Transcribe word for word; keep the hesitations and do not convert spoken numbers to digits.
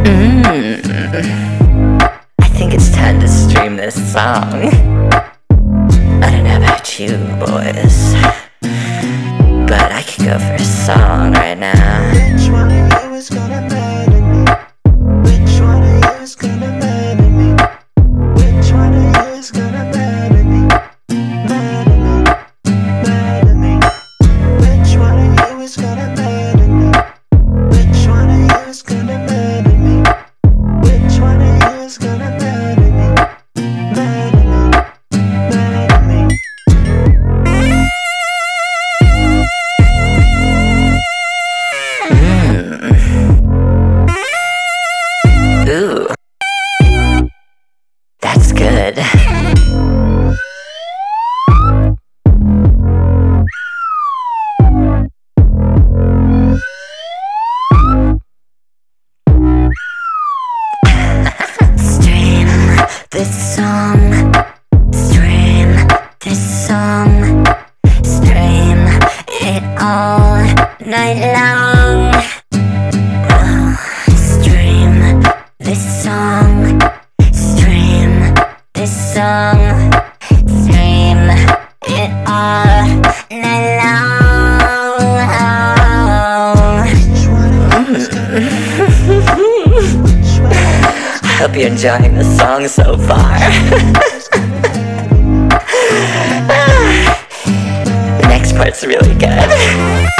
Mm. I think it's time to stream this song. I don't know about you boys, but I could go for a song right now. Which one of you is gonna murder me? Which one of you is gonna murder me? Which one of you is gonna murder me? Murder me, murder me. Which one of you is gonna murder me? Which one of you is gonna murder me? Which one of you is gonna murder me? Murder me, murder me. Ooh, that's good. Stream this song. Stream this song. Stream it all night long. Stream this song. Stream this song. Stream it all night long. Which one of you is gonna murder me? Which one of you is I hope you're enjoying the song so far. The next part's really good.